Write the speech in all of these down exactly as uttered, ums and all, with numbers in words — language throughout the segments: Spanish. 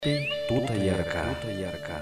Tuta yarka, tuta yarka.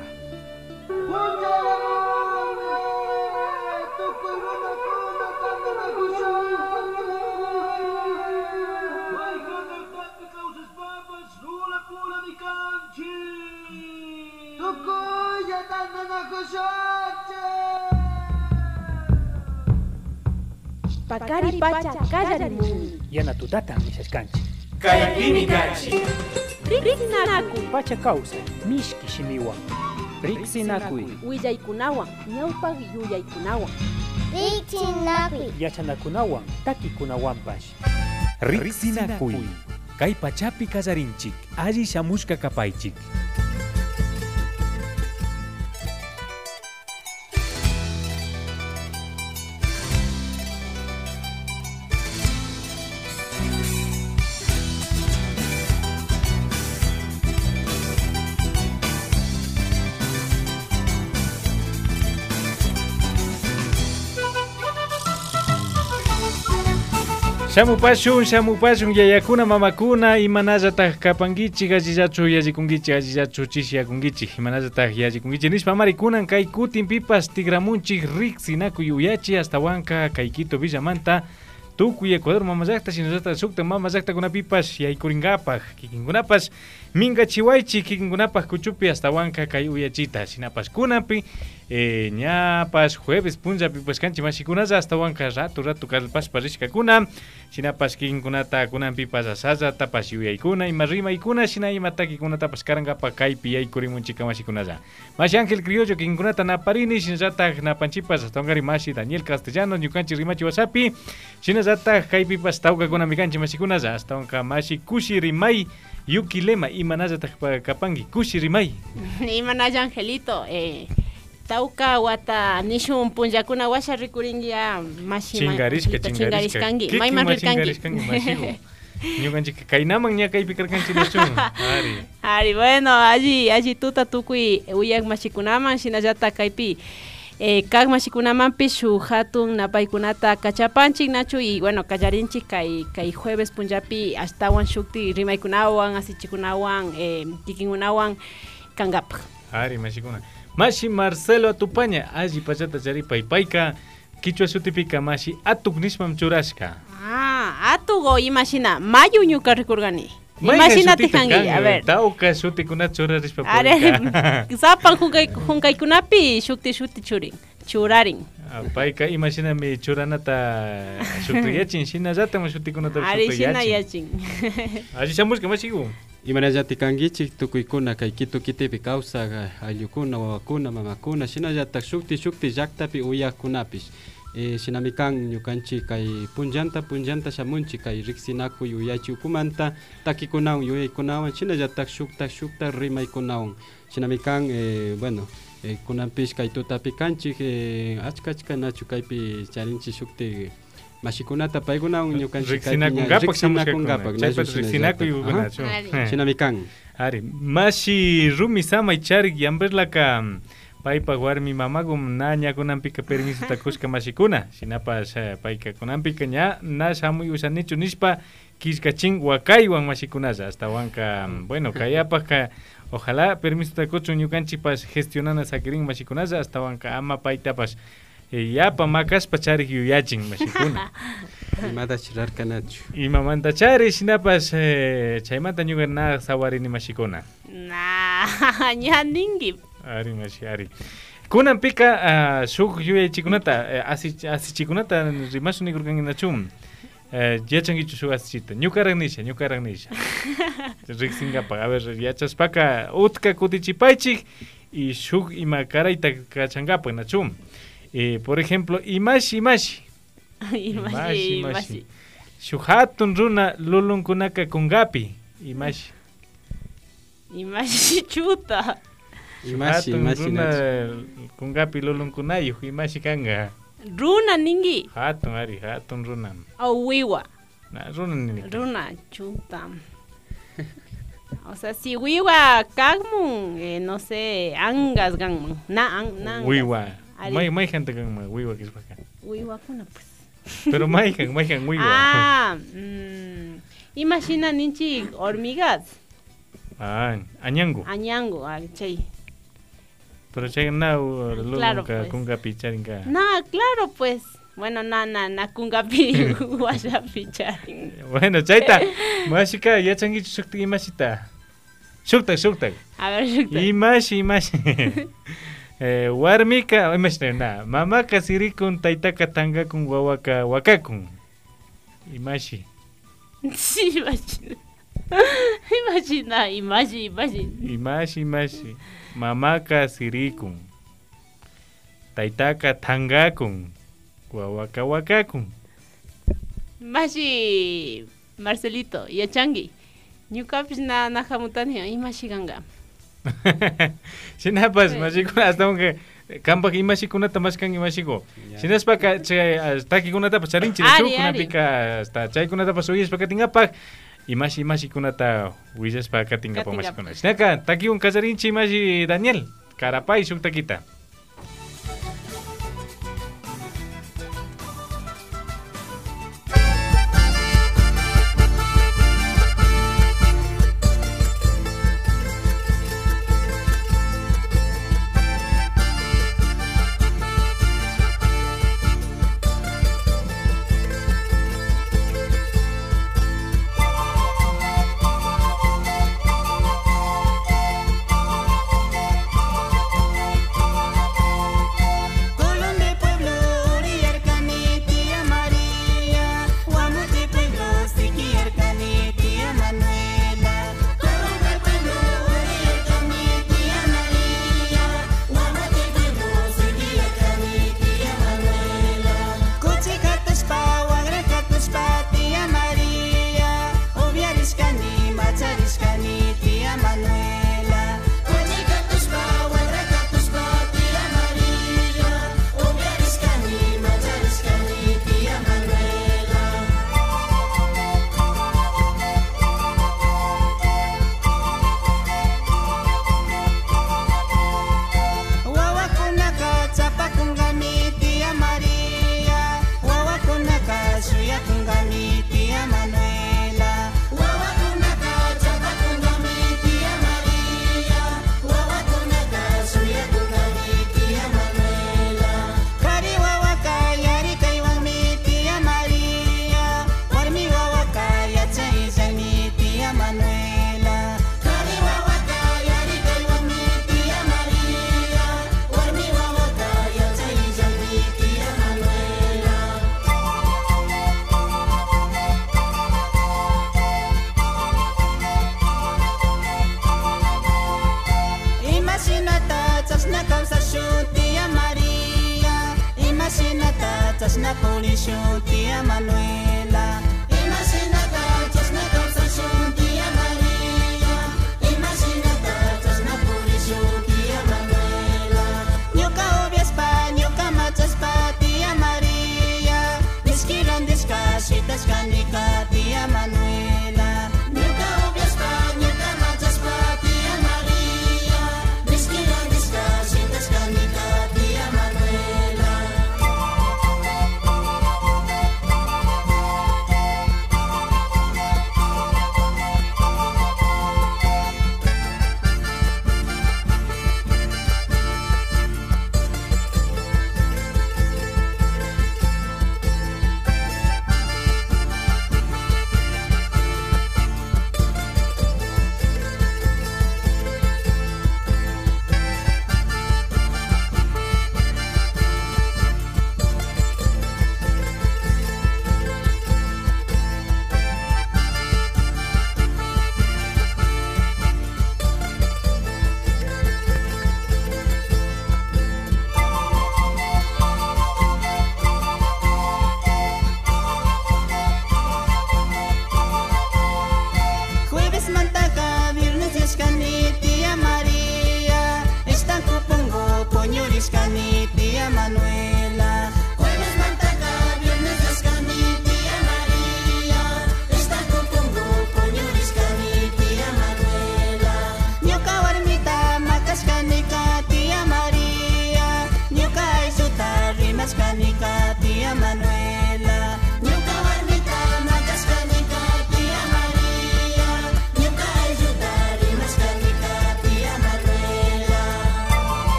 Pakari pacha kallarimun. Yana tutata misaskanchi. Kaypimi kanchi. Riksinaku. Pacha causa, mishki shimiwa. Riksinakui. Willaykunawan, ñawpaq yuyaykunawan. Riksinakui. Yachanakunawan, takikunawanpash. Riksinakui. Kay pachapi kasarinchik, alli shamushka kapaychik. Shamupashun, shamupashun, yayakuna, mamakuna, imanallataq kapankichik, allillachu yallikunkichik, allillachu chishiyakunkichik, imanallataq yallikunkichik nishpa marikunan kay kutinpipas tigramunchik riksinakuy yuyachi astawanka kay Quito Villamanta tukuy Ecuador mamallaqta shinallata sukta mamallaqtakunapipas yaykurinkapak kikinkunapas minkachiwaychik kikinkunapak kuchupi astawanka kay uyachita shinapas kunapi eh, ñapas jueves punllapi pues kanchi mashikunalla astawanka rato rato kalpaspa rishkakuna shinapas kikinkunata kunanpipas asallatapas yuyaykuna ima rimaykuna shina ima takikunatapas karankapak kaypi yaykurimunchika mashikunalla mashi Ángel Criollo kikinkunata naparini shinallatak napanchipas astawankari mashi Daniel Castellano ñukanchik rimachi wasapi shinallatak kaypipas tawkakunami kanchi mashikunalla astawanka mashi kushi rimay Yuki Lema imanallataq kapanki kushi rimay Imanalla Angelito, eh, tawka wata nishun punllakuna washa rikuringia mashi chingarishka chingarishkanki mayman rirkanki ñukanchik kaynaman ña kaypi karkanchik nishun ari ari bueno allí allí tuta tukuy uyak mashikunaman shinallata kaypi Eh, kag mashikunamanpi shuk hatun napaykunata kachapanchik nachu y bueno kallarinchik kay kay jueves punllapi astawan shukti rimaykunawan asichikunawan eh, kikinkunawan kankapaq ari mashikuna mashi Marcelo Atupaña alli pachata charipay payka kichwa sutipika mashi atuk nishpam churashka ah atugo imashina mayu ñuka rikurgani imagínate hangi a ver tawka shutikuna churarishpa are sapan hunkay hunkaykunapi shukti shukti churin churarin payka imashinami churanata shuktiyachin shinallata shutikunata ari shinayachin alli shamushka mashiku imanallati kankichik tukuykuna kay Quito kitipi kawsaq ayllukuna wawakuna mamakuna shinallatak shukti shukti llaqtapi uyaqkunapish Eh, shinami kan ñukanchik kay punllanta punllanta shamunchik kay riksinakuy uyaychik ukumanta takikunawan yuyaykunawan shinallatak shukta shukta rimaykunawan shinami kan eh, bueno eh, kunanpish kay tutapi kanchik eh, achka achka nachu kaypi charinchik shukti mashikunata paykunawan ñukanchik riksinakunkapak riksinakunkapak shinami kan ari mashi rumi samay charik yamberlaka paypa warmi mamagum na ñakunanpika permiso takushka mashikuna shinapas payka kunanpika ña na shamuy usanichu nishpa kishkachin wakaywan mashikunalla astawanka bueno kayapaka ojalá permiso takuchun ñukanchipas gestionana sakirin mashikunalla astawanka ama paytapas yapa makaspa charik yuyachin mashikuna imata chirarkanachu imamanta chari shinapas chaymanta ñuka na sawarini mashikuna na ña ningi ari mashi ari kunanpika uh, shuk yuyaychikunata uh, asichikunata rimashu nikurkankinachu uh, yachankichu shuk asichita ñukaraq nisha ñukaraq nisha riksinkapaq a ver yachaspaka utka kutichipaychik y shuk ima karayta kachankapaq nachu eh, por ejemplo imashi imashi imashi imashi shuk hatun runa lulunkunaka kunkapi imashi imashi chuta imashi imashi kunkapi lulunkunayu imashi kanga runa ningi hatun ari hatun runa au wiwa na runa nini runa chuta o sea si wiwa kagmun eh, no sé angas gangmun na an na wiwa mai mai gente gangmun wiwa kispaka wiwa kuna pues pero mai kan mai kan wiwa ah mm, imagina ninchi hormigas Ah, añango. añango, ah, chay. Pero chay na Claro, luego pues. kunga picharinga. No, claro, pues. Bueno, na, na, na, kungapi, wasapi, charin. Bueno, chayta. Mashika ya changi shukti imashita. Shukta, shukta. A ver, Shukta. Imashi, imashi. Eh, warmika, imashita na. Mamaka sirikun taitaka tangakun wawaka wakakun. Imashi. Sí, imagina. Imagina, imagina, imagina. Imashi, imashi. Mamaka sirikun. Taitaka tangakun. Wawaka wakakun. Mashi, Marcelito, yachangi. Ñukapis na nahamutani, imashi ganga. Sinapas, mashikuna hasta aunque kampak imashikunata mashkan imashiko. Sinaspa ka chay hasta kikunata pacharinchi Ari, chukuna ari. pika hasta chaykunata pasuyes paka tingapak imashi imashikunata wisas paka tingapa Katingapa. mashikuna. Sinaka taki un kacharinchi imashi Daniel Karapay shuktakita. na polisyon tia Manuela. Imaginata, just na conversation tia Maria. Imaginata, just na polisyon tia Manuela. Nyoka obvias pa, nyoka machas pa tia Maria. Diskilan diskasitas kanika tia Manuela. Nyoka obvias pa, nyoka machas pa tia Maria. Diskilan diskasitas kanika tia Manuela.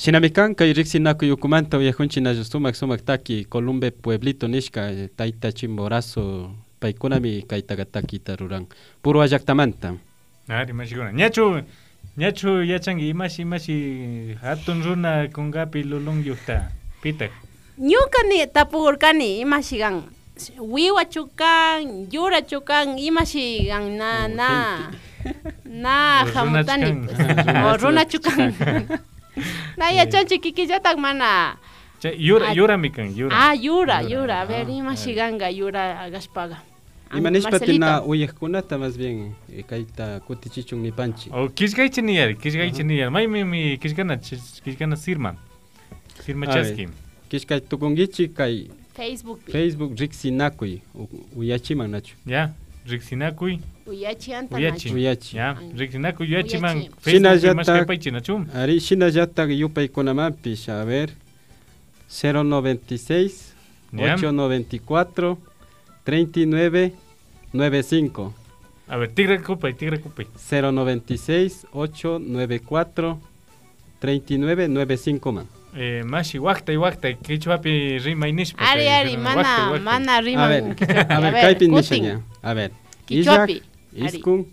Shinamikan kay riksinaku yukumanta uyahunchinachu sumak sumak taki Columbe pueblito nishka tayta Chimborazo paykunami kaytaqa takita ruran puro llaqtamanta. Ari mashikuna. Ñachu ñachu yachanki imashi imashi hatun runa kungapi lulungyuqta pitak. Ñukani tapurkani imashigan wiwa chukan yura chukan imashigan na na na hamutani o runa chukan na yachanchi kikillatak mana Chay yura yura mikan yura. ah yura yura a ver imashiganga yura agashpaga Imanishpatina uyahkunata más bien kayta kutichichun nipanchi. O kishkaychiniyar kishkaychiniyar maymi mi kishkana kishkana sirma sirma chaski. Kishkay tukungichi kay Facebook Facebook riksinakuy uyachiman nachu. Ya riksinakuy uyachi anta uyachi uyachi. ya riksinakuy uyachiman Uyachi. Facebook más kaypaychi nachum. Ari shinallata yupaykunamanpish a ver cero noventa y seis Ya. ocho noventa y cuatro treinta y nueve noventa y cinco. A ver, tigre cupay, tigre cupay. cero noventa y seis ocho noventa y cuatro treinta y nueve noventa y cinco man. Eh, mashi wakta y wakta, kichwapi rima inishpa. ari ari mana mana rima A ver, a ver, kaypin nishaña. A ver. Kichwapi. Illak, Iskun,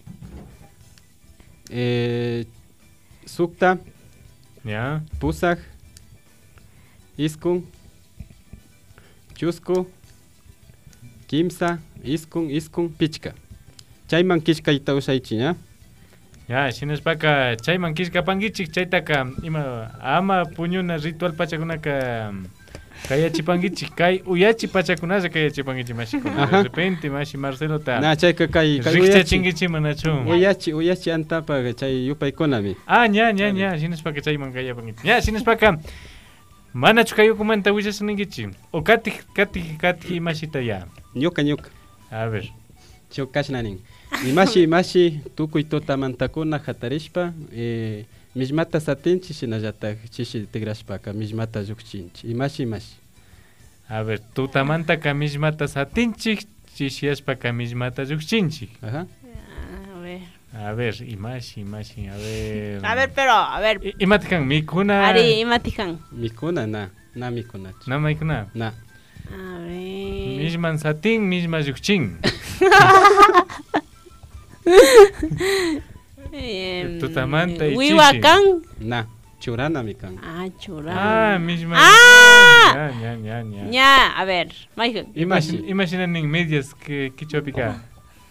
eh, Sukta, Ya. Pusak, Iskun, Chusco, Kimsa, Iskun, Iskun, Pichka. Chayman kishkayta usaychi, ¿ya? Ya, shinashpaka chayman kishka pangichik chaytaka ima ama puñuna ritual pachakunaka kayachi pangichik kay uyachi pachakunasa kayachi pangichik mashikuna. De repente mashi Marcelo ta. Na chayka kay kay Rikcha uyachi. chingichi manachu. Uyachi, uyachi antapa chay yupaykunami. Ah, ña ña ña, shinashpaka chayman kaya pangichik. Ya, shinashpaka manachu kayukumanta wishasunengichi. O kati kati kati mashita ya. Ñuka ñuka. A ver. Chukashnanin. Imashi imashi tukuy tutamantakuna hatarishpa eh, mismata satinchi shinallata chishi tigrashpaka mismata llukchinchi. Imashi imashi. A ver, tutamanta kamismata satinchik, chishiaspa kamismata llukchinchik. Ajá. A ver. A ver, imashi, imashi, a ver. A ver, pero, a ver. I- Imatikan, mikuna. Ari, imatikan. Mikuna na, na mikuna. Na maikuna. Na. A ver. Misman satin, misma llukchin. Em, Tutamanta y Huihuacán. Na. Churana mikan. Ah, churán. Ah, misma. Ah. Ya, ya, ya, ya. Ya, a ver, Michael. Imagina, imaginen en medias que kichopika.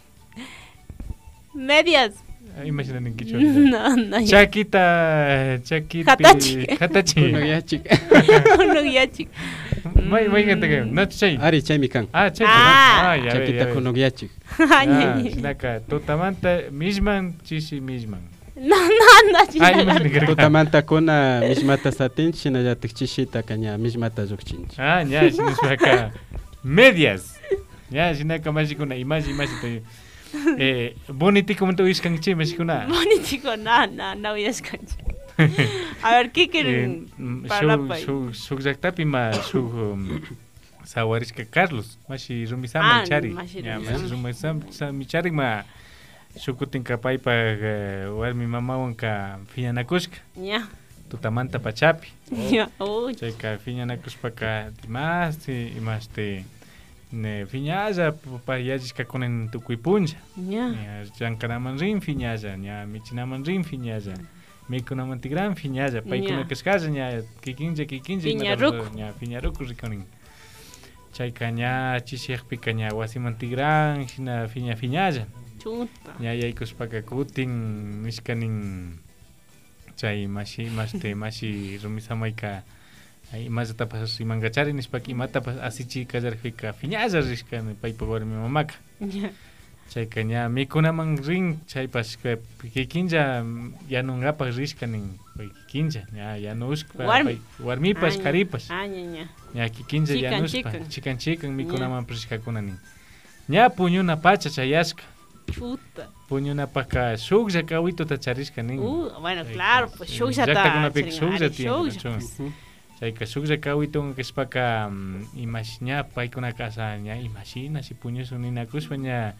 Medias. Imaginen en kichopika. No, no. ya. Chaquita, chaquita. Hatachi. Hatachi. Uno ya chik. Uno ya chico. May, may gente que no chay. Ari chay mikan. Ah, chay. Ah. Ah, ya ve, ya Chakita ve. kuno ya chik. Ay, Ah, ay, ay. sinaka, tutamanta misman, chishi misman. No, no, no. Ah, ya. imaginen que Tutamanta kuna mismata satinchi shinallata chishita kanya mismata llukchinchi. Ah, ya, sinaka. Medias. Ya, sinaka mashikuna, imashi, imashi. te- Eh, bonitico momento wiskan chi, mashikuna. Bonitico, no, no, no voy a escuchar. A ver, ¿qué Eh, quieren? mm, Para su, pa- su, su zaktapi ma su um, sawarishka Carlos, mashi rumisama Ah, michari. mashi Ya, rumisama. mashi rumisama michari ma sukutin kapay pa warmi mamawan ka fiñanakushka. Ya. Tutamanta pachapi. Ya. Uy. Chayka fiñanakushpa ka dimasti imaste ne fiñalla pa yajishka kunen tukuy puncha. Ya. Ya, llankanaman rin fiñalla, ya michinaman rin fiñalla. Mikunaman tigran fiñalla, paykuna Ya. kashkalla ña kikinlla kikinlla Fiñaruku. ña fiñaruku rikunin. Chayka ña chishiyaqpika ña wasiman tigran hina fiña fiñalla. Chuta. Ña yaykushpaka kutin nishkanin chay mashi mashte mashi rumisamayka imallatapas imankachari nishpaka imatapas asichi kallarpika fiñalla rishkani paypa warmi mamaka. Ya. Chayka ña mikunaman rin chaypas kikinlla yanungapak rishkanin pay kikinlla ña yanushpa Warmi. pay warmipas Ah, ya. karipas Ah, ya, ya. ña kikinlla Chikan, yanushpa chikan. chikan chikan mikunaman rishkakunanin ña puñuna pacha chayashka Chuta. puñunapaka shuklla kawituta charishkanin Uh, bueno, Chayka, claro, pues eh, shuklla ta. llaqtakunapika shuklla Ari, tiyan, shuklla. nachun. Chayka shuklla kawitun kashpaka imash ña paykuna kasa ña imashina si puñusun ninakushpa ña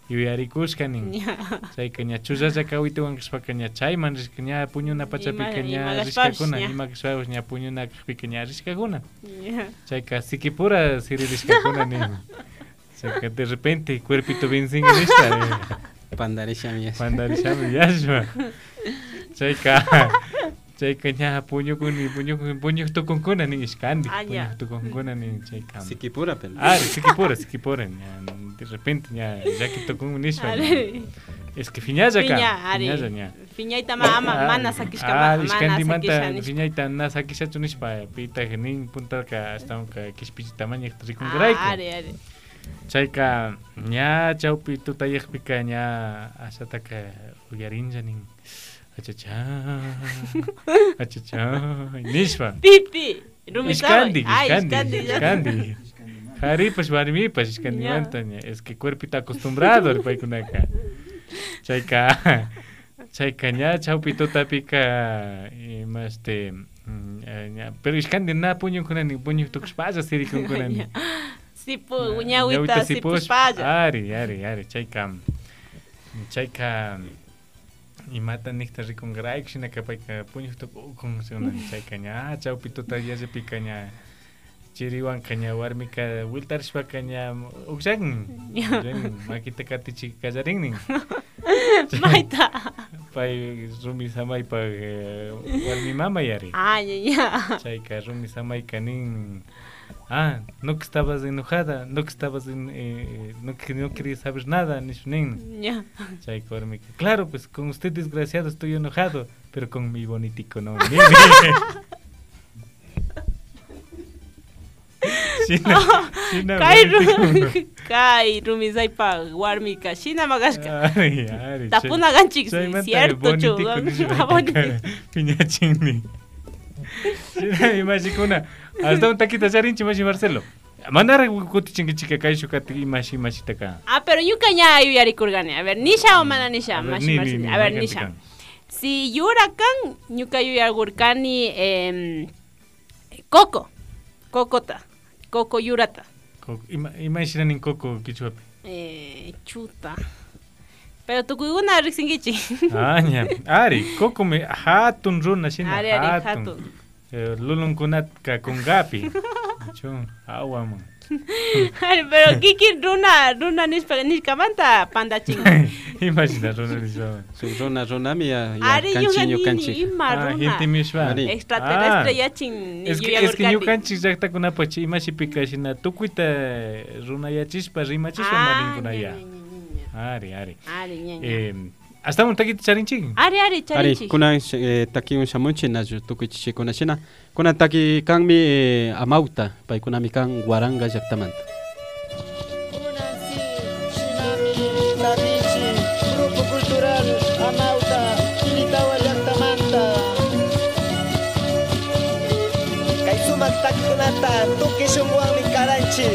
yuyarikushka nin chayka ña chullalla kawituwan kashpaka ña chayman rishka ña puñuna pachapika ña rishkakuna ima kashpapish ña puñuna kashpika ña rishkakuna chayka sikipura siririshkakuna nin chayka de repente cuerpito benzinga nishpa Pandarishami pandarishami yashma chayka chayka ña puñukuni puñukuni puñuktukunkuna nin ishkandi puñuktukunkuna nin chayka Sikipura pen ah sikipura sikipura ña de repente ña llakitukun nishpa es que fiñalla ka fiñalla ña fiñaita mama mana sakishka mana sakisha nishpa fiñaita na sakishachu nishpa pita nin puntaka hasta ka kishpichi tamaña rikungrayku are are chayka ña chawpi tutayaqpika ña asataka uyarinlla nin achacha achacha nishpa pipi iskandi iskandi iskandi haripash warmipash iskandimanta ña es que cuerpito acostumbrado paykunaka chayka chayka ña chawpi tutapika ima este ña pero iskandi na puñunkuna nin puñuktukushpalla sirikunkuna nin sipu ñawita sipushpalla ari ari ari chayka chayka imata nikta rikungrayku shinaka payka puñuktukukun chayka ña chawpi tutallapika ña chiriwanka ña warmika wiltarishpaka ña ukshakin makita katichik kallarinnin mayta pay rumi samaypa warmi mama yari ah ya chayka rumi samayka nin ah, no que estabas enojada, no que estabas en, eh, no que no querías saber nada, ni nin. Ya. Chayka warmika. Claro, pues con usted desgraciado estoy enojado, pero con mi bonitico no. Shina, shina Kai ru Kai rumi zaipa warmika shina magashka. Ari, ari. Tapuna ganchik cierto chu. Piñachini. Shina imashikuna. Hasta un taquita charinchi mashi Marcelo. Mandar kutichingi chica kaishu kati mashi mashi taka. Ah, pero yuka ña yuyarikurgani. A ver, nisha o mana nisha, mashi Marcelo. A ver, nisha. Si yurakan yuka yuyargurkani eh coco. Cocota. Coco yurata. Ima ima shiranin coco kichuapi. Eh, chuta. Pero tu kuiguna rixingichi. Ah, ña. Ari, coco me hatun runa shina. Ari, ari, hatun. Lulun kunat ka kungapi. Chun, agua man. Ari, pero kiki runa, runa nispa niskamanta pandaching. Imagina runa nispa. Su runa runa mi ya Ari, canchiño canchi. ima Ah, runa. gente mishwa. Extraterrestre ya chin. Es que es que yo canchi zakta kuna pachi imashi pika shina tukuita runa ya chispa rima chispa marinkuna ya. Ari, ari. Ari, ña. Eh, hasta un taquito charinchi. Ari, ari, charinchi. Ari, kuna taki un shamunchi na ju tukuichi kuna shina. Kuna taki kangmi amauta, pai kuna mi kang guaranga yaktamanta. Grupo Cultural Amauta, Kilitawa Yaktamanta. Kaisumak takikunata, tuki shungwang mi karanchi.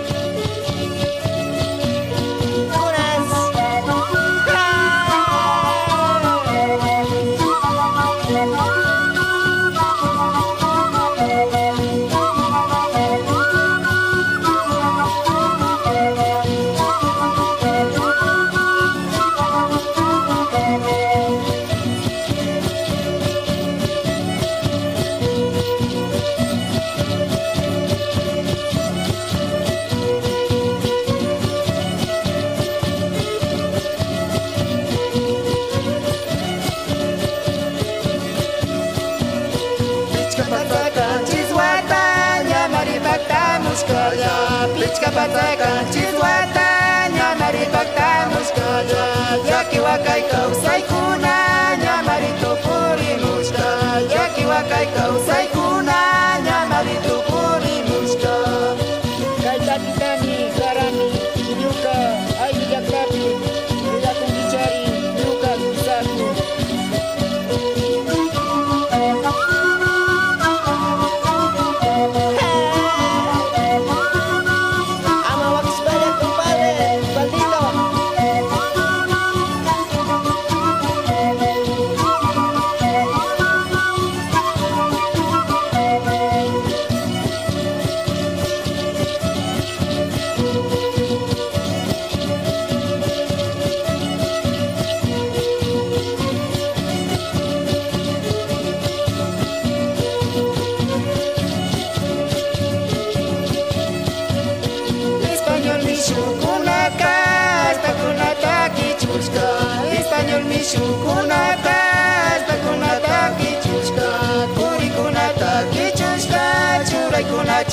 Plichka pataka chiswata nyamari bakta muskaya yaki wakai kausai kuna nyamari tupuri muska yaki wakai kausai kuna nyamari tupuri muska kaita kitani karani nyuka ai yaklapi yakum bichari nyuka bisaku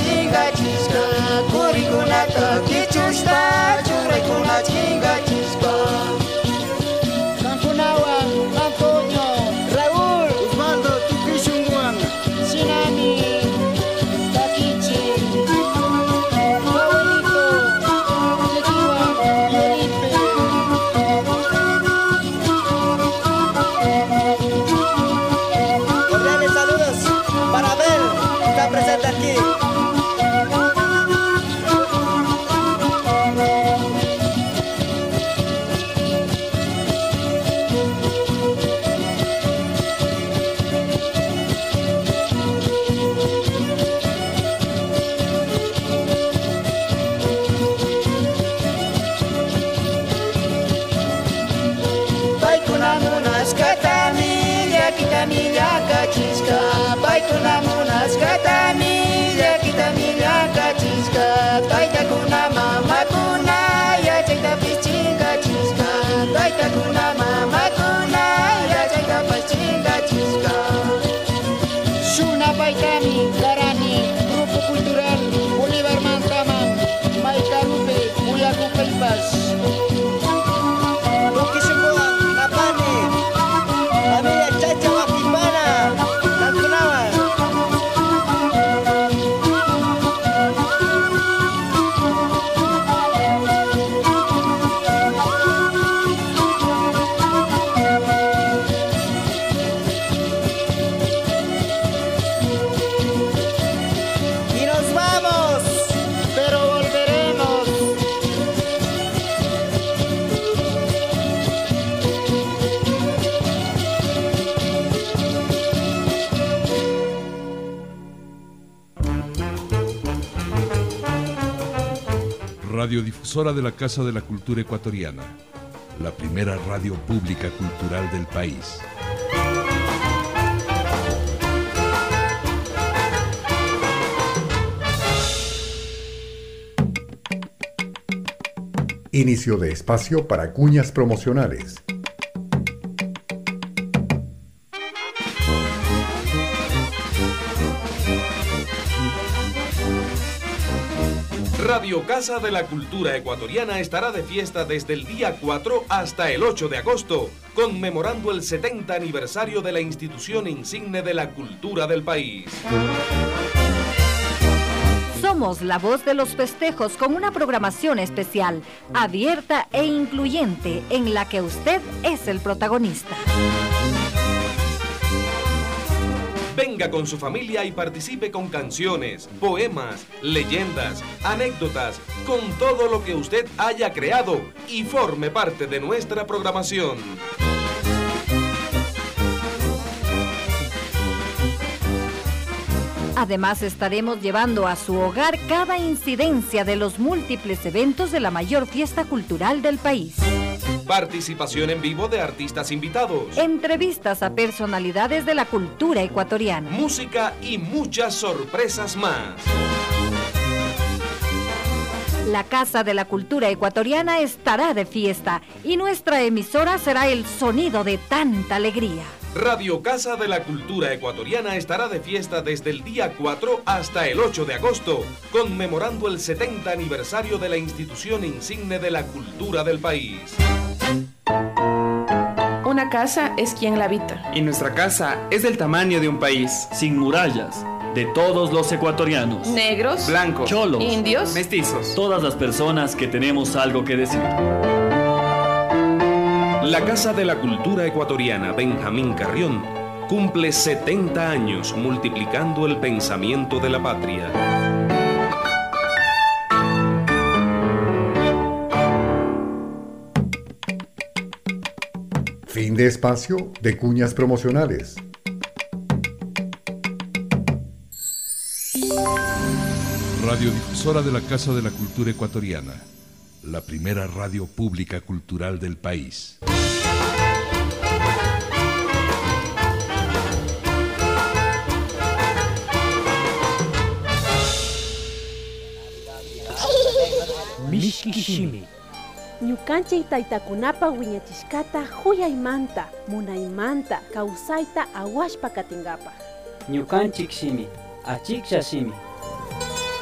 chingachishka Kurikunata kichushpa Churaykuna chingachishpa Kankunawan Antonio Raúl Osvaldo Tukishunguan Sinani Takichi Favorito Yechiwan Yoripe Cordiales saludos para ver está presente aquí. Paikunamunas katami yakitami yakachisca Paikunamunas katami yakitami yakachisca Taitakuna mamakuna yachayta pichingachisca Taitakuna mamakuna yachayta pichingachisca Shuna paitami karani Grupo Cultural Bolívar Mantaman Maicarupe Muyacupeipas Tukishunguan Napani Familia Chacha Wakipana Kankunawan Y nos vamos, pero volveremos. Radiodifusora de la Casa de la Cultura Ecuatoriana, la primera radio pública cultural del país. Inicio de espacio para cuñas promocionales. Radio Casa de la Cultura Ecuatoriana estará de fiesta desde el día cuatro hasta el ocho de agosto, conmemorando el setenta aniversario de la institución insigne de la cultura del país. Somos la voz de los festejos con una programación especial, abierta e incluyente, en la que usted es el protagonista. Venga con su familia y participe con canciones, poemas, leyendas, anécdotas, con todo lo que usted haya creado y forme parte de nuestra programación. Además, estaremos llevando a su hogar cada incidencia de los múltiples eventos de la mayor fiesta cultural del país. Participación en vivo de artistas invitados. Entrevistas a personalidades de la cultura ecuatoriana. Música y muchas sorpresas más. La Casa de la Cultura Ecuatoriana estará de fiesta y nuestra emisora será el sonido de tanta alegría. Radio Casa de la Cultura Ecuatoriana estará de fiesta desde el día cuatro hasta el ocho de agosto, conmemorando el setenta aniversario de la institución insigne de la cultura del país. Una casa es quien la habita. Y nuestra casa es del tamaño de un país. Sin murallas, de todos los ecuatorianos. Negros, blancos, cholos, indios, mestizos. Todas las personas que tenemos algo que decir. La Casa de la Cultura Ecuatoriana Benjamín Carrión cumple setenta años multiplicando el pensamiento de la patria. Fin de espacio de cuñas promocionales. Radiodifusora de la Casa de la Cultura Ecuatoriana, la primera radio pública cultural del país. Mishkishimi. Ñukanchik taytakunapa wiñachishkata huyaymanta, munaymanta, kawsayta awashpa katingapa. Ñukanchik shimi, achiksha shimi.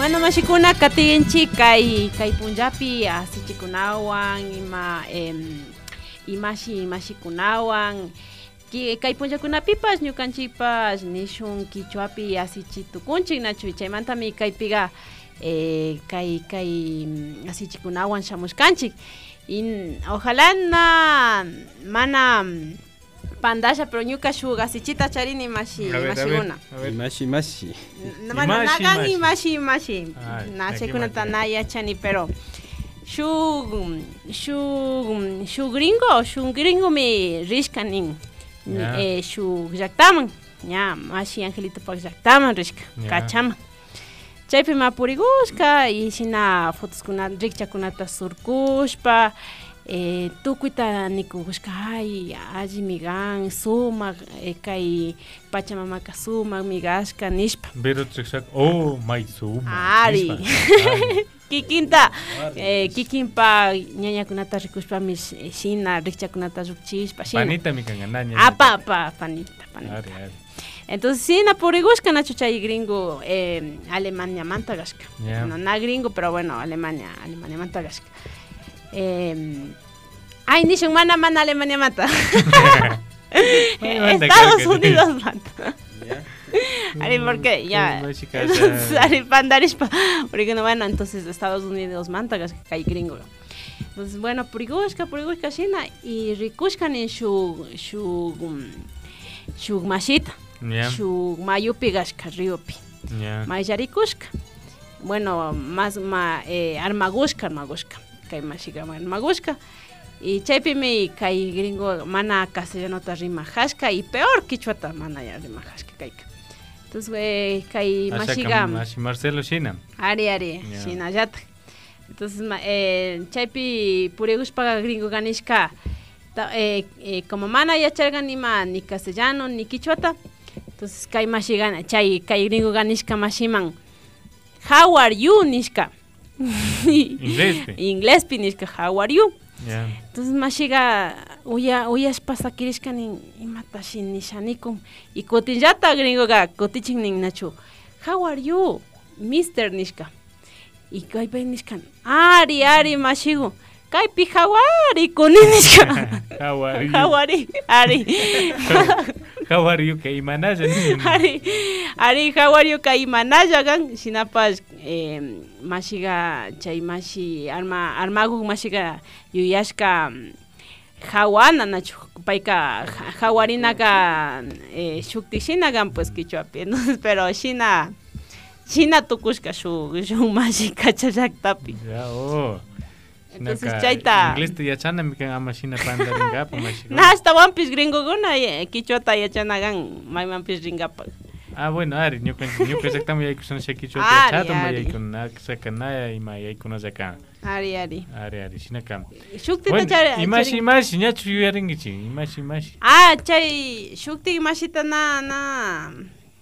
Bueno, mashikuna katinchi kai kai punjapi asichikunawan ima em imashi mashikunawan ki kai punjakunapipas ñukanchipas nishun kichwapi asichitukunchik nachu chaymanta mi kaypiga eh kai kai asichikunawan shamushkanchik in ojalá na mana pandasha pero ñuka shuk asichita charini mashi mashiguna mashi mashi bueno nagan imashi imashi nachekuna tanaya chani pero shuk shuk shuk gringo shuk gringo mi rishkanin eh shuk llaktaman ya mashi Angelito pak llaktaman rishka kachama chaypi mapurigushka y shina fotoskuna rikchakunata surkushpa eh tukuyta nikushka ay alli migan sumak eh, kay pachamamaka sumak migashka nishpa pero tsiksak oh my sumak ari kikinta eh kikinpa ñañakunata rikushpa mis shina rikchakunata rukchishpa shina panita mikanga naña apa apa panita panita ari ari entonces shina purigushka nachu chay gringo eh Alemania manta gashka yeah. no na gringo pero bueno Alemania Alemania manta gashka Eh, ay, ni son mana mana Alemania mata. Estados Unidos mata. Ari, porque ya. Ari, pandaris, porque no bueno, entonces Estados Unidos manta, que hay gringo. Entonces, bueno, purigushka, purigushka, China y rikushka en su su su mashita, su mayupi gashka riopi, mayarikushka. Bueno, más ma eh, armagushka, armagushka. Kay mashiga armagushka y chaypi mi kay gringo mana castellano ta rima hashka y peor quichuata mana ya rima hashka kayka entonces we kay mashiga mashi Marcelo Shina ari ari yeah. Shina yata entonces eh chaypi purigushpa gringo ganishka ta, eh, eh, como mana ya charga ni ma ni castellano ni quichuata entonces kay mashiga chay kay gringo ganishka mashiman how are you nishka inglés inglés pinishka how are you yeah. Entonces mashiga uya uyas pasakirishka nin imatashi nishanikum y kotillata gringo ga kotichin nin nachu how are you mister nishka y kaypa nishka ari ari mashigu kaypi how are kunishka how are you how are you ari how are you kay manaya ari ari how are you kay manaya gan sinapas eh, mashiga chay mashi arma armagu mashiga yuyashka hawana nachu paika hawarina ka eh, shukti shina gan pues kichwapi entonces pero shina shina tukushka shu shu mashi kachayaktapi ya oh entonces chaita inglés te yachana mi kan ama shina pandaringa pa mashi na hasta wampis gringo guna kichwata yachana gan mai wampis ringapa ah bueno ari yo yo exactamente hay que son kichwata chato mai hay con sakana y mai hay con zaka ari ari ari ari shina kam shukti bueno, ta imashi imashi nyachu yaringichi imashi imashi ah chay shukti imashi ta na na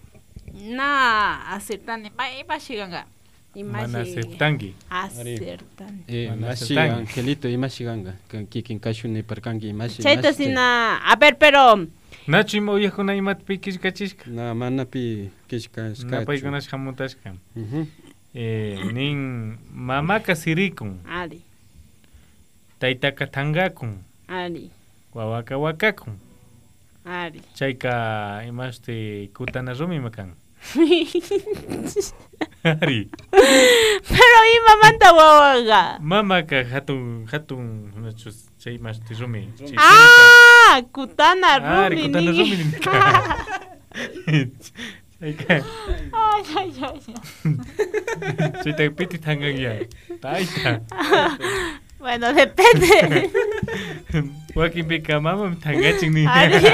na acertane pai pashiganga imashi acertangi acertan eh imashi Angelito imashi ganga kikin kashune perkangi imashi chaita sina a ver pero nachi mo yahuna imat pikis kachishka na mana pi kishka na pai konas hamutashka eh nin mamaka sirikun ali taitaka tangakun ali wawaka wakakun ali chaika imaste kutana rumi makan ari pero i mamanta wawaga mamaka hatun hatun nachus chay maste rumi ah kutana rumi ari kutana rumi chaika ay ay ay chaita piti tangagia taita bueno depende wakin bika mama tangaching ni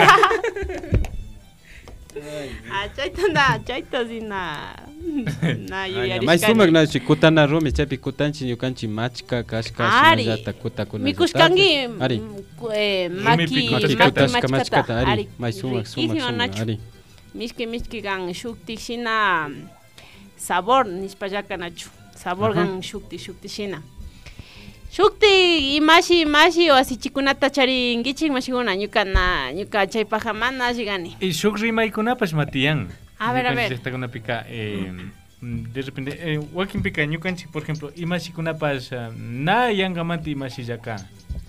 ah chaita na chaita sina na yuyarishka mai sumak na kutana rumi chapi kutanchi yukanchi machka kashka shina kutakuna mikushkangi ari maki maki machkata ari mai sumak sumak sumak ari miski miski gan shukti shina sabor nispayaka nachu sabor gan shukti shukti shina shukti imashi imashi o así chikunata charingichik mashiguna ñuka na ñuka chaypaja mana shigani y shukri maikuna pas matian a ver a ver está con una pica eh de repente eh, wakin pika ñukanchik por ejemplo imashikunapas uh, na yangamanti imashillaka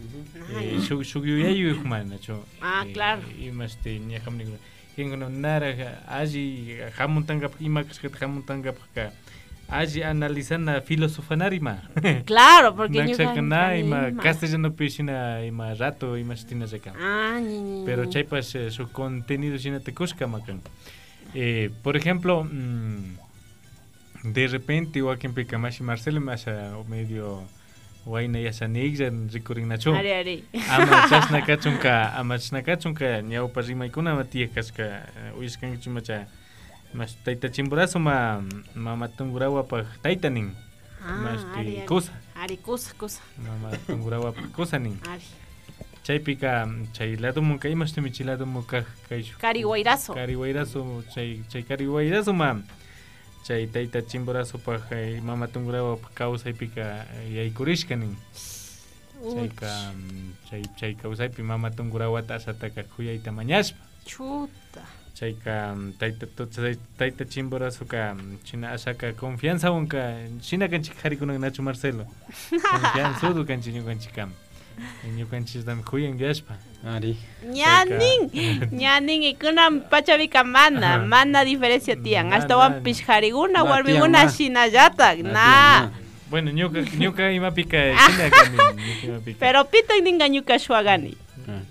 eh, shuk shukyuyayu hukmanacho ah claro imaste ñakamni kingono nara alli hamuntangap imakashkata hamuntangapka alli analizana filosofanarima claro porque ñukanchik ima castellano pishina ima rato imashtina acá ah ñi, pero chaypas eh, su contenido sina tekushka makan eh, por ejemplo mmm, de repente igual que en Picamashi Marcelo más medio guayna ya sanigja recurring nacho ari ari ama chasna kachunka ama chasna kachunka nyau parima ikuna matia kaska uiskan chimacha mas taita chimburazo ma mama tungurawa pa taitanin mas ti cosa ari cosa cosa mama tungurawa pa cosa nin ari chay pika chay lado muka imas tu michilado muka kaishu cari guairazo cari guairazo chay chay cari guairazo ma chay taita chimborazo pa mama tungurawa pa causa pika yay kurishkanin chay ka chay chay causa pi mama tungurawa ta asataka kuyayta mañashpa chuta chay ka taita taita chimborazo ka china asaka confianza unka china kanchik harikunan Nacho Marcelo confianza du kanchik ñukanchikam ñukanchik dam kuyan yashpa ari ñanin ñanin ikunan pachavika mana mana diferencia tiyan hasta wan pishhariguna warmiguna shinallatak na bueno ñuka ñuka ima pika china kami pero pita ninga ñuka shuagani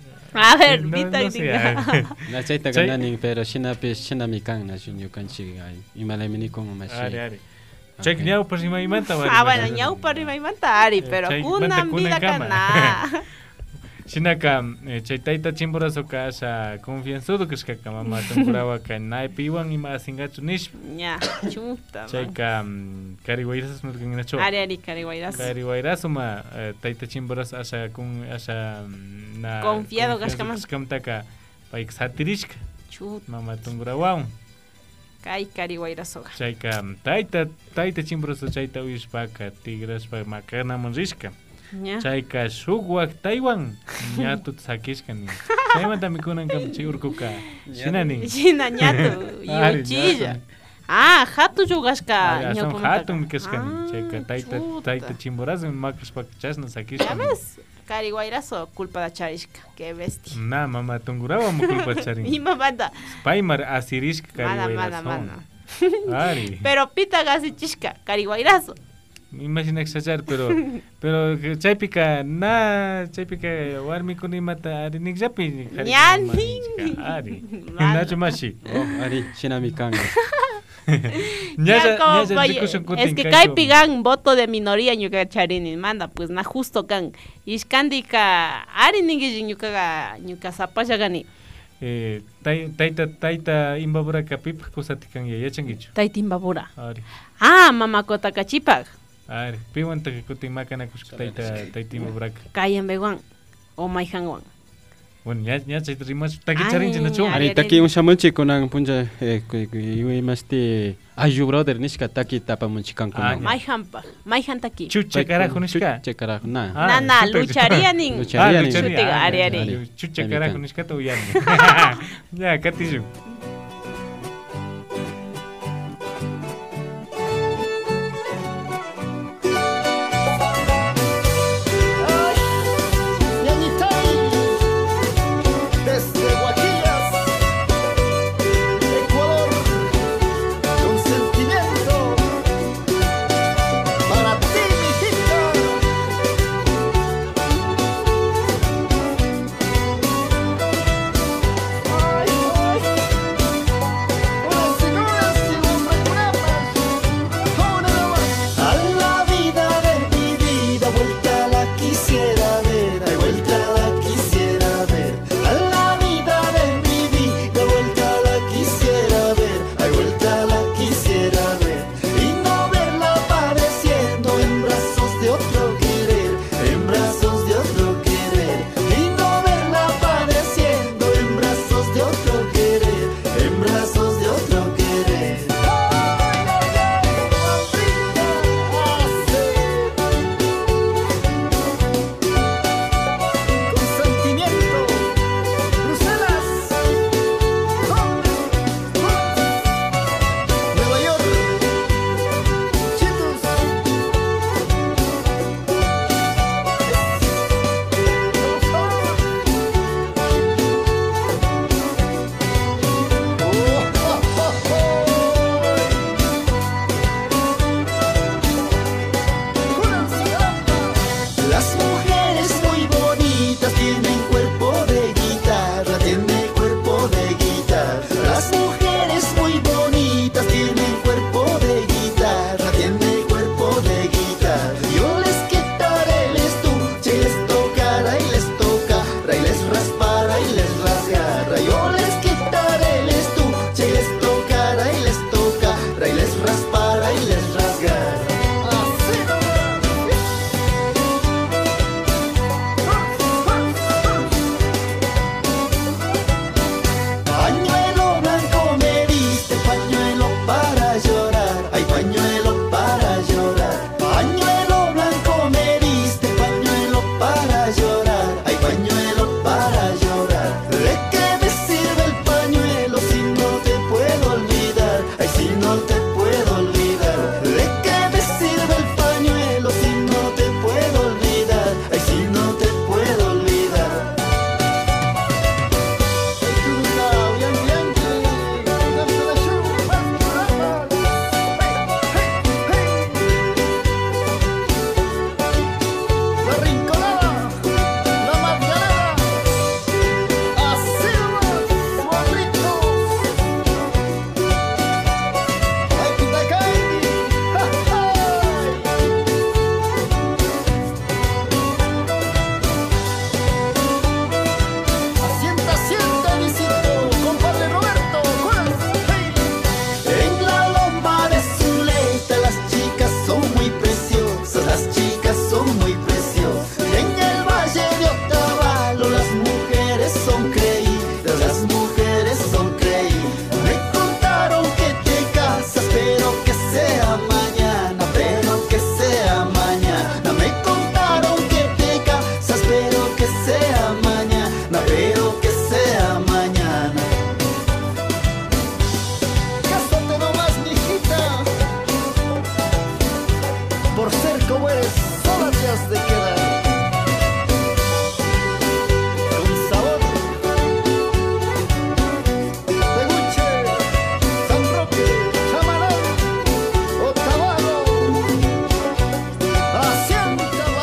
a ver pita ninga la chaita ganani pero shina pish shina mikan na ñukanchik imalemini como mashi ari ari Check ñau por si me manta ah bueno ñau por si me manta ari pero kunan vida kana Shinaka chay taita chimborazo ka asa confianzudo kashka mama tungurawa ka naipi iwan ima singachu nish ña chuta chay ka kariwairas mulkinacho ari ari kariwairas kariwairas ma taita chimborazo asa kun asa na confiado kashka mas kamtaka paik satirishka chut mama tungurawa Kai kariwairaso. Chayka taita taita chimbraso chayta uyuspaka tigraspa makana monrishka. Chayka shugwak Taiwan ñatu sakishkani. Chaymanta mikunan kam chiurkuka shinani. Shina ñatu yuchilla. Ah, hatu yugashka ñapu. Hatu mikashkani. Chayka taita taita chimbraso makaspa chasna sakishkani. ¿Sabes? Kariwairaso culpa da charishka, qué bestia. Na mama tungurawa mo culpa charin. Mi mamá Paimar asirishka kariwairaso. Mana, mana, mana. Ari. Pero pita gasichishka, kariwairaso. Imagina exagerar, pero pero chaypika na chaypika warmi kuni mata ari nikjapi. Ñani. Ari. Nacho mashi. Oh, ari shinami kanga. Ya como, es que kai pigan voto de minoría ñuka charini manda pues na justo kan iskandika ari ningi ñuka ñuka zapaya gani eh taita taita imbabura kapip kusatikan ya yachangichu taita imbabura ari ah mama kota kachipak ari piwanta que kutin makana kus taita taita imbabura kayan bewan o maihanwan bueno ya ya se rimas takicharinche nacho ari taki un shamunchi kunan punja eh iwe masti ayu brother nishka taki tapa munchikan kunan maihampa maihan taki chuche carajo nishka chuche carajo na na na lucharía nin lucharía nin ari ari chuche carajo nishka to yan ya katillo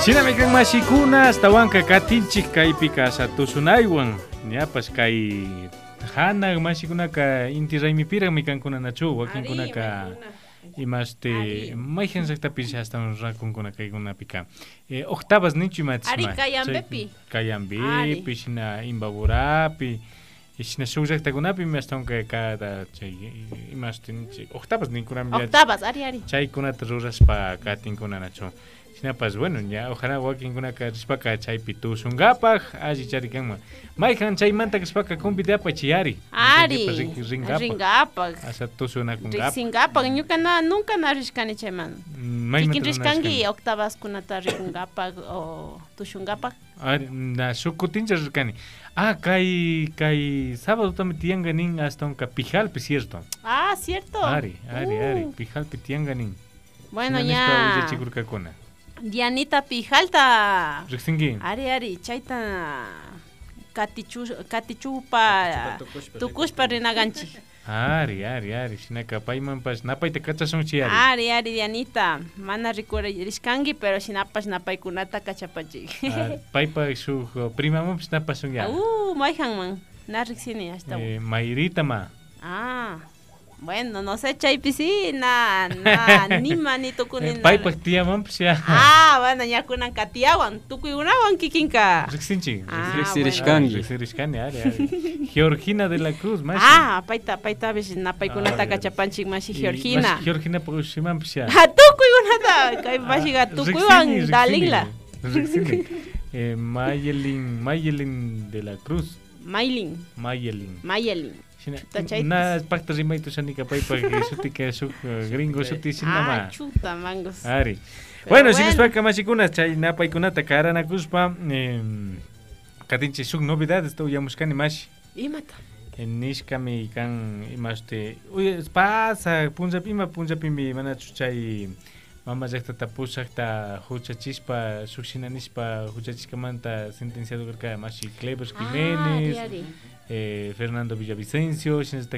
Shinamikan mashikuna astawanka katinchik kaypi kasatusunaywan ñapas kay hanaq mashikunaka inti raymipiraqmi kankunanachu wakinkunaka imaste mayjan llaqtapish astawan rakunkuna kaykunapika eh, octavas ninchu imatis Ari Kayambepi Kayambepi shina Imbaburapi shina shuk llaqtakunapi astawan kada chay imaste octavas ninkunami octavas ari ari chaykunata ruraspa katinkunanachu Sinapas, bueno, ya, ojalá wakin kuna ka rispaka chaypi tusungapak, alli charikanman. Mayhan chaymanta rispaka kumpideapa chiyari. Ari, ringapak. Ringapak. Asa tusunakungapak. Risingapak, ñuka na, nunca na rishkani chayman. Kikin rishkangi octavas kunata rikungapak o tusungapak. Ari, na sukutincha rishkani. Ah, kay, kay sábado también tianganin hasta un Pijalpi, ¿cierto? Ah, ¿cierto? Ari, ari, uh. ari, Pijalpi tianganin. Bueno, ya. Dianita Pijalta. Rixingui. Ari ari chayta katichu katichupa tukushpa rinaganchi. Ari ari ari shinaka payman pas napayta kachashunchi ari. Ari ari Dianita mana rikura rishkangi pero shinapas napaykunata kachapanchi. Paypa su prima pues napasun ya. Uh, mayhanman na rixini hasta. Eh, Mayrita ma. Ah. Bueno, no sé, chaypisi, na, na, nima ni tukunin. Pai pues tiaman pues ya. Ah, bueno, ya kunan katiawan, tukuyunawan kikinka. Rixinchi. Rixirishkangi. Rixirishkangi, ari, ari. Georgina de la Cruz, más. Ah, paita, paita, ves, na paikunata kachapanchik mashi Georgina. Georgina pues siman pues ya. Ah, tukuyunata, kai mashiga tukuyuan dalingla. Rixini. Eh, Mayelin, Mayelin de la Cruz. Maylin. Mayelin. Mayelin. Una pacta rimaito sanika paipa que suti que su gringo suti sin nama. Ah, chuta mangos. Ari. Bueno, si nos paca machikuna chay na paikunata karana kuspa eh katinchi suk novedades esto ya muskani mashi. Imata. En nishkami kan imaste. Uy, pasa punja pima punja pimi mana chuchay mama jakta tapusakta huchachispa suksinanispa huchachiskamanta sentenciado kerka mashi Cleber Jiménez. Eh, Fernando Villavicencio,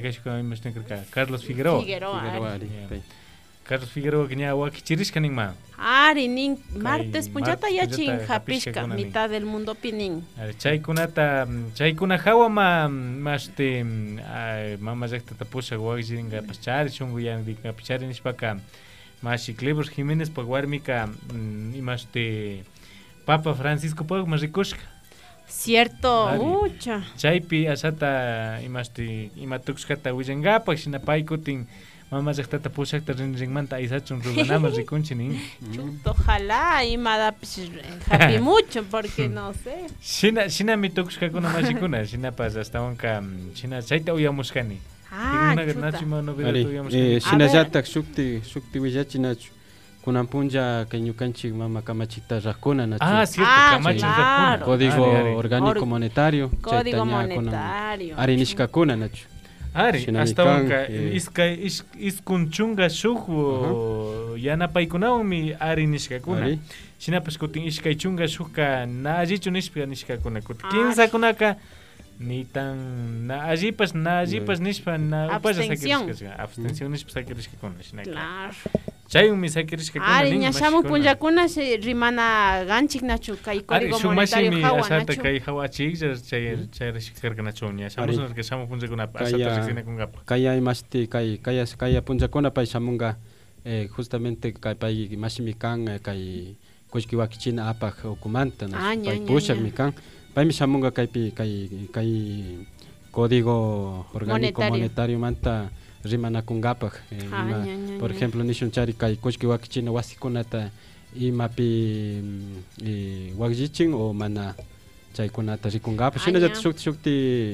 Carlos Figueroa. Figueroa. Figueroa yeah. Carlos Figueroa que ya wakichirishka nin ma. Ari nin martes punjata ya chin japishka mitad del mundo pinin. Chay kunata chay kuna hawa ma maste mama jakta tapusha wakichiringa pachari shungu ya dika pachari nishpaka mashi Cleber Jiménez pagwarmika imaste Papa Francisco Pag marikushka. Cierto, mucha. Chaypi asata imasti imatuxkata willangapa shinapaikutin mama llaqtata pusaqta rinrinmanta aysachun ruganama rikunchinin. Chuto, ojalá imada happy mucho porque no sé. Shina shina mituxkakuna mashikuna shinapas astawanka shina chayta uyamushkani. Ah, chuta. Shina yatak shukti shukti willachinachu. Kunan punja kanyukanchik mama kamachita rakuna nachu. Ah, cierto, ah, kamachita claro. rakuna. Código Ari, ari. orgánico Or monetario. Código monetario. Ari nishkakuna nachu. Ari, hasta wanka iska is iskunchunga shuk yana paikunaumi ari nishkakuna. Shinapas kutin iskaychunga shuka na allichu nishpa nishkakuna kutin. Kinsa kunaka ni tan na allipas na allipas nishpa na abstención. Abstención nishpa sakirishkakuna shinaka. Claro. Chay un misakirishka kuna Ari ñashamu punllakuna rimana ganchik nachu kay código monetario hawa nachu. Asata kay hawa chikja chay chay rishkarka nachu ñashamu que shamu punllakuna asata rishina kungapa. Kaya imasti kay kaya kaya punllakuna pay shamunga eh justamente kay pay mashimi kan kay kushkiwakichina apaj okumanta nachu pay pushak mi kan pay mi shamunga kay pi kay kay código orgánico monetario manta rimana kungapaj eh, ah, ima, ña, ña, por ña. ejemplo nishun chari kay kushki wakichina wasikunata imapi eh, wakjichin o mana chaykunata rikungapaj shina llata shukti shukti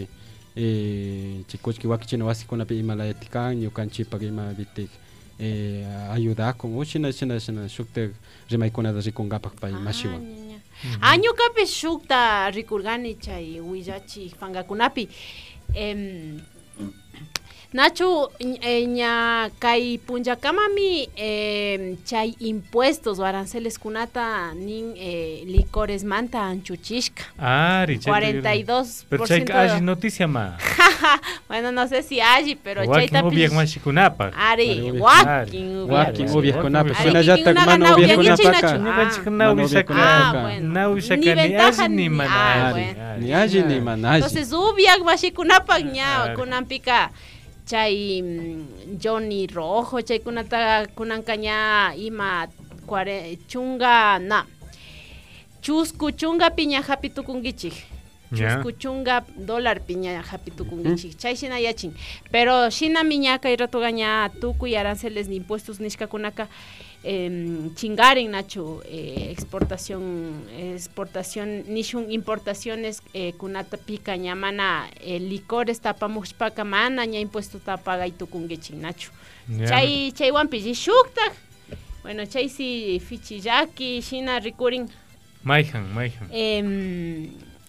eh, chay kushki wakichina wasikunapi imalayatikan ñukanchipaj ima bitik eh, ayudakun o shina shina shina shukti rimaykunata rikungapaj pay mashiwan. Ah, ñukapi shukta rikurgani chay willachi fangakunapi. Em, Nacho, eh, ña kay punllakamami eh, chay impuestos o aranceles kunata nin eh, licores manta anchuchishka. Ari, cuarenta y dos por Pero ciento. chay hay noticia ma. Bueno, no sé si hay, pero chay tapis. Ubiak mashikunapa. Ari, wakin wakin ubiak kunapa. Ari, Suna yatak mano ubiak kunapa. No ubiak no ubiak ni ventaja ni ni mana. Ni allí ni mana. Entonces ubiak mashikunapa ña kunampika. Chay Johnny Rojo, chay kunata kunankaña ima cuare, chunga na chusku chunga piña hapitu kungichik chusku chunga dólar piña hapitu kungichik chay shina yachin pero shina miñaka y rato gaña tuku y aranceles ni impuestos nishka kunaka eh, chingaren nacho eh, exportación exportación nishun importaciones eh, kunata pica ñamana eh, licores tapamushpaka mana ña impuesto tapaga y tukungechin nacho yeah. chay chay wampi shukta bueno chay si fichiyaki shina recurring maihan maihan eh,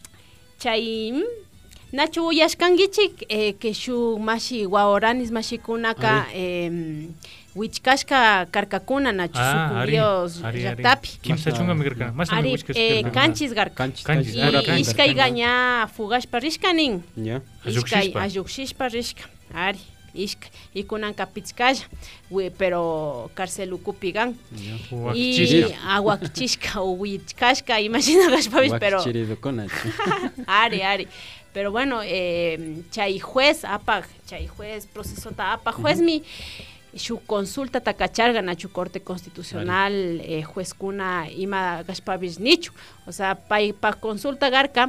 chay nacho uyashkangichik eh, que shu mashi waoranis mashi kunaka eh, Wichkashka karkakuna nacho ah, sukulios yaktapi. Kimsa chunga migrka. Mas ari eh, kanchis garka. Kanchis. Y iskay gaña fugashpa rishkanin. Ya. Iskay ayuksishpa rishka. Ari iskay y kunan kapitzkaya. Pero carcelukupigan. Y aguakichishka o wichkashka imagina gashpavis pero. Ari ari. Pero bueno, eh, chay juez apag, chay juez proceso ta apag juez uh-huh. mi su consulta takacharga na chu corte constitucional eh, juez kuna ima gashpavis nichu o sea pa pa consulta garka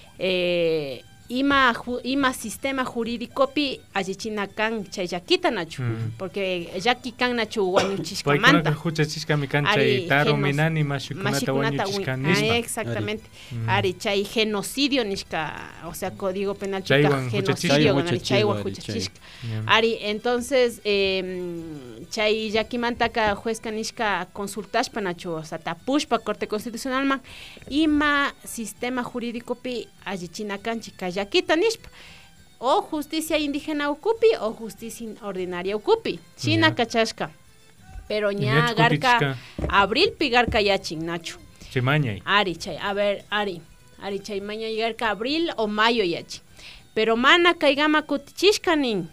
eh, ima ju, ima sistema jurídico pi ajichina kan chayakita nachu mm. porque yaki kan nachu wanuchishka manta jucha chishka mi kan chay taro minani mashikunata wanuchishka nisma exactamente mm. ari chay genocidio nishka o sea código penal chica genocidio gan chay jucha chishka ari entonces eh, chay yaki manta ka juez kanishka consultashpa nachu o sea tapushpa corte constitucional man ima sistema jurídico pi ajichina kan chika yakita nishpa o justicia indígena ocupi o justicia ordinaria ocupi china yeah. Kachashka pero ña garka abril pigarka yachin nacho chimaña ari chay a ver ari ari chay maña garka abril o mayo yachin pero mana kaigama kutichishkanin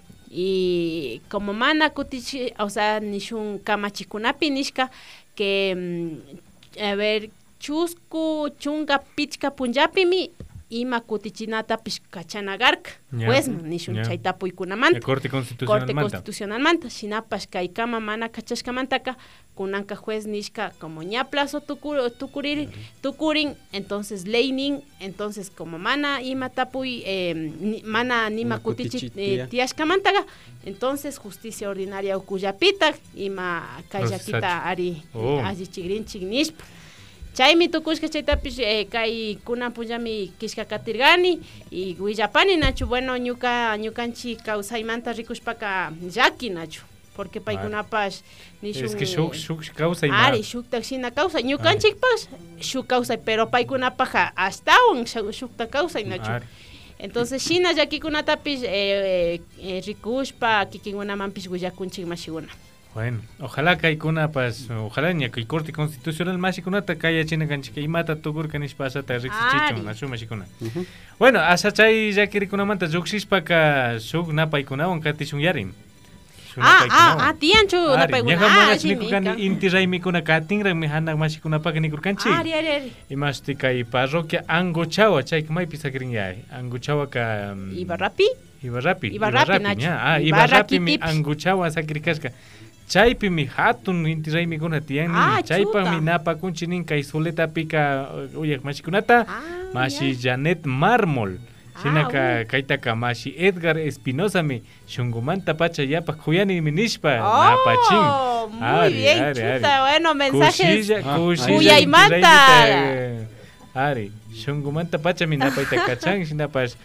y como mana kutichi o sea nishun kamachikunapi nishka que a ver chusku chunga pichka punjapi mi ima kutichinata pishkachanagarka yeah. Pues nishun yeah. Chayta puykunamanta corte constitucional corte manta. Constitucional manta shinapash kaykama mana kachashkamantaka kunanka juez nishka como ña plazo tukur, tukurir tukurin entonces leining entonces como mana ima tapuy eh, ni, mana nima kutichi eh, tiashkamantaga entonces justicia ordinaria ukuyapita ima kayakita ari oh. Alli chigrinchik nishpa chaymi tukushka chaytapish eh, kay kunan pullami kishka katirgani y willapani nachu bueno ñuka ñukanchi kawsaymanta rikushpaka llaki nachu porque paykunapash nishun es que shuk shuk kawsay ari shukta shina kawsay ñukanchikpash shuk kawsay pero paykunapaja astawan shukta kawsay nachu entonces shina llakikunatapish eh, eh, rikushpa kikinkunamanpish willakunchik mashiguna. Bueno, ojalá que hay kuna pues ojalá ni que el corte constitucional más y kuna ta kaya china kanchika y mata tugur kanish pasa ta rixichicho na suma shikuna. Bueno, asa chay ya kiri kuna manta juxis pa ka sug na pa kuna on kati shun yarin. Ah ah ah tianchu na pa kuna. Ah, sí mi kan inti rai mi kuna kating ra mi hanak mas kuna pa kani kur kanchi. Ari ari ari. Y más ti kai parroquia Angochawa chay mai pisa kring yai. Angochawa ka Ibarrapi? Ibarrapi. Ibarrapi. Ah, Ibarrapi mi Angochawa sakrikashka. Chaypi mi hatun inti raymi kuna tiyan ah, chaypa mi napa kunchinin kay soleta pika uyak mashikunata ah, mashi yeah. Janet Mármol shinaka ah, kaytaka mashi Edgar Espinosa mi shungumanta pacha yapa kuyani minishpa oh, napachin muy ari, bien ari, chuta ari. Bueno mensajes kushilla, kushilla kuyaymanta ari shungumanta pacha mi napaita kachan shinapash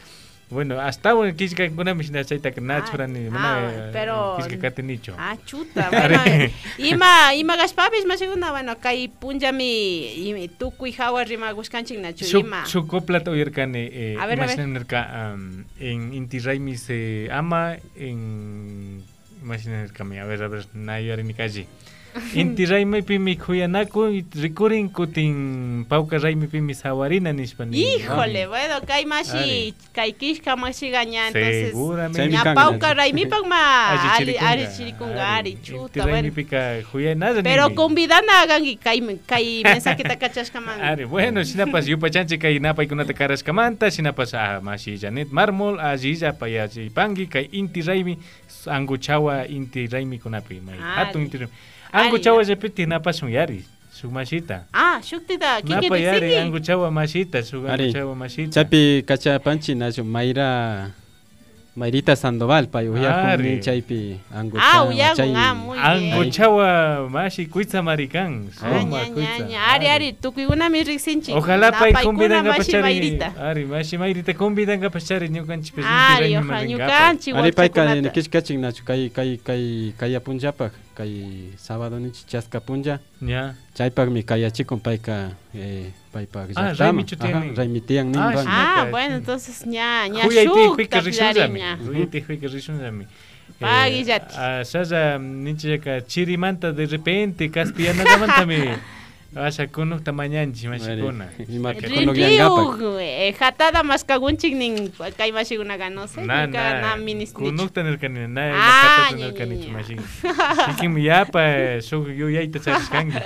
Bueno, hasta bueno, quizá con una misión aceita que nada churani, ah, pero quizá que te nicho. Ah, chuta, bueno. Ima, ima gaspabis más segunda, bueno, kai punja mi y tu cuijawa rima guscanching na churima. Su copla to yerkane eh a ver, imaginen ka en Inti Raimi se ama en imaginen ka a ver, a ver, na yari ni kaji. Inti Raimi pimi kuyanaku recurring kutin pauka Raimi pimi sawarina nispani. Híjole, bueno, kai mashi, kai kishka mashi gaña, entonces. Seguramente. Ya pauka Raimi pagma ari ari chirikunga ari chuta, bueno. Pika kuyana. Pero convidana hagan y kai kai mensaje ta kachashkaman. Ari, bueno, sinapas yo pachanche kai napa y kunata karaskamanta, sinapas a mashi Janet Mármol, allí ya paya pangi kai Inti Raimi anguchawa Inti Raimi kunapi mai. Hatu Inti Raimi. Angu chawa repeti napa suyari, su masita. Ah, shuktita, ¿qué napa yari angu chawa masita, su angu chawa masita. Chapi kacha panchi nacho Mayra Mayrita Sandoval pa uya con chaipi angu chawa. Ah, uya con muy bien. Angu chawa mashi kuitza marikan. Soma kuitza. Ari ari, tu kuiguna mi rixinchi. Ojalá pa convidan a pachari. Ari mashi Mayrita convidan a pachari nyukanchi pues. Ari ojalá nyukanchi. Ari pa ka ni kish kaching nacho kai kai kai kai apunjapa. Kai sábado ni chasca punja ya chai pag mi kaya chico paika eh paipa ah raimi chutiang raimi tiang ni ah, ah bueno entonces ña ña shuk ta pilarña huyete huike rishunzami pagi jat ah sasa ninche ka chirimanta de repente caspiana gamantami Asa kuno tamanyanchi mashikuna. Rintiu, jatada mascagunchik nin kay mashiguna ganose. Na na ministri. Kuno taner kanina na jatada taner kanich mashig. Sikim yapa so yo yaita sariskangi.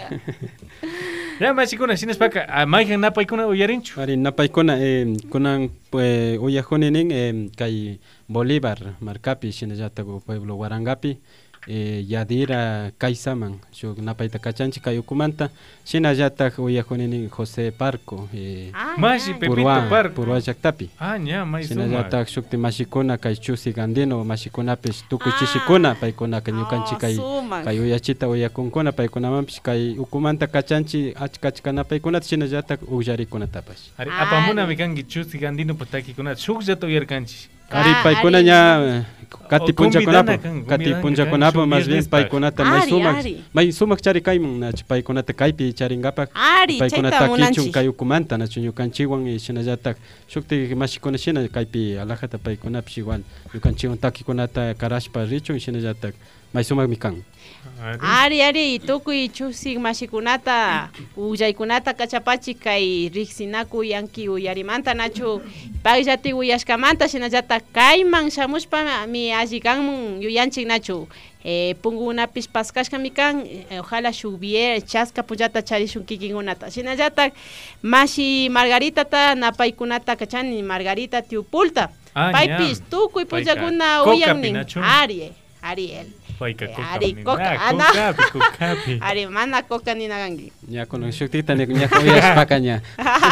Ya mashikuna sinas paka amaihan napay kuna uyarinchu. Ari napay kuna eh kunan pues uyajonenen eh kay Bolívar marcapi sinajata go pueblo Guarangapi. Eh, Yadira Kaisaman, yo napaita kachanchi kayukumanta, shina yata uyajoneni José Parco, eh, ah, Mashi Pepito Parco, Purua Yaktapi. Ah, ya, mai shina yata shukti mashikuna kay chusi gandino, mashikuna pes tuku chishikuna, paikuna kanyukanchi kay kay uyachita uyakunkuna, paikuna mampish kay ukumanta kachanchi achkachkana paikuna, shina yata uyarikuna tapas. Ari apamuna mikangi chusi gandino potaki kuna, shuk yato uyarkanchi. Ari paikuna nya kati punja konapo kati punja konapo más bien paikuna ta mai sumak mai sumak chari kaimun na paikuna ta kaipi charingapa paikuna ta kichun kayukumanta na chunyu kanchiwan y shinajata shukti mashikuna shina kaipi alajata paikuna psiwan yukanchiwan takikunata karashpa richun shinajata mai sumak mikan. Ari ari tukuy chusik mashikunata uyaykunata kachapachi kay riksinaku yanki uyarimanta nachu payllati uyashkamanta shinallata kayman shamushpa mi allikanmun yuyanchik nachu eh pungunapish paskashkami kan eh, ojalá lluviera chaska pullata charishun kikinkunata shinallata mashi Margaritata napaykunata kachani Margarita tiupulta ah, paypish tukuy pullakuna uyannin ari Ariel Ari coca, ana. Ari mana coca ni nagangi. Ya con un shuktita ni nya koyas pakanya.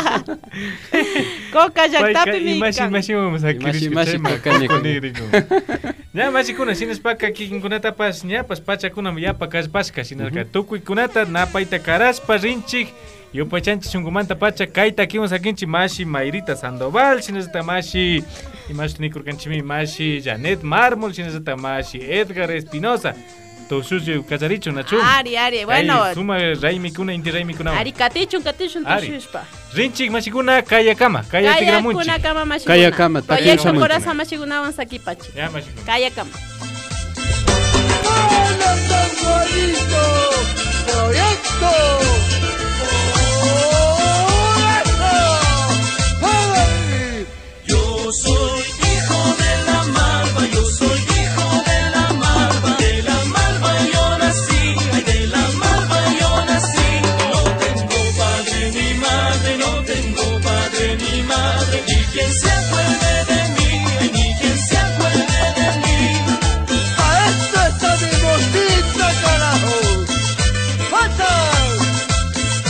Coca ya tapi mi. Mashi mashi vamos a mashi mashi pakanya. Ya mashi kuna sinas paka kikinkunata pas nya pas pacha kuna ya pakas paska sinalka. Tukuy kunata napaita karas parinchik. Yo pachanchi chungumanta pacha kaita kimos akinchi mashi Mayrita Sandoval sinas tamashi imash ni kurkanchimi mashi Janet Mármol sinas tamashi Edgar Espinosa to suyo casaricho nachu ari ari bueno ay, suma Raimi kuna Inti Raimi kuna ari katichun katichun to shuspa rinchik mashikuna kaya kama kaya tigramunchi kaya kama mashikuna kaya kama proyecto corazón mashikuna vamos aquí pachi ya mashikuna kaya kama proyecto Yo soy hijo de la malva, yo soy hijo de la malva, de la malva yo nací, ay, de la malva yo nací. No tengo padre ni madre, no tengo padre ni madre, ni quien se acuerde de mí, ay, ni quien se acuerde de mí. A esto está mi mosquita, carajo. ¡Pata!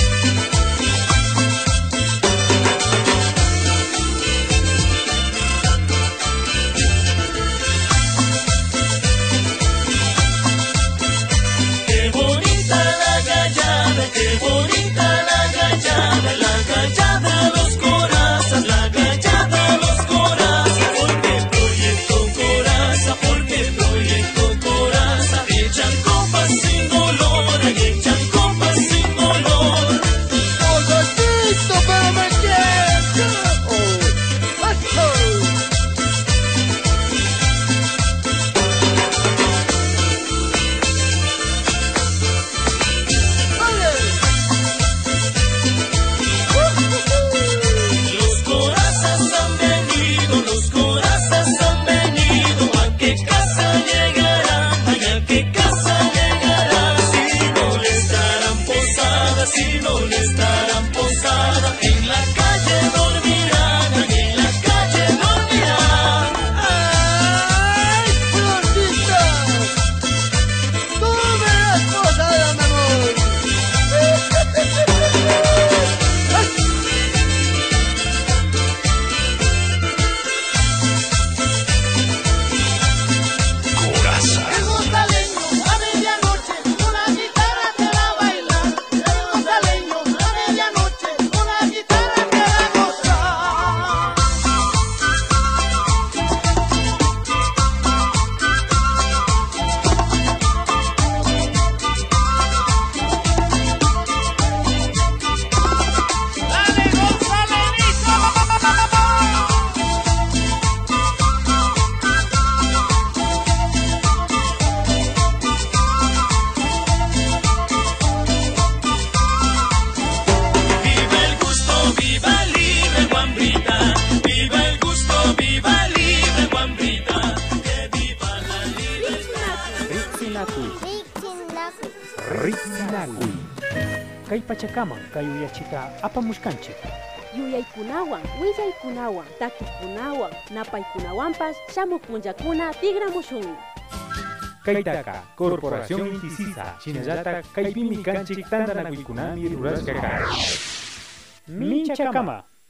kay pachakaman kay uyachita apamushkanchik. Yuyaykunawan, willaykunawan, takikunawan, napaykunawanpas shamuq punllakuna tigramushunmi. Kaytaka, Corporación Inti Sisa, Chinallata, Kaypimi Kanchik Tandanakuykunami Rurashkaka. Minchakama.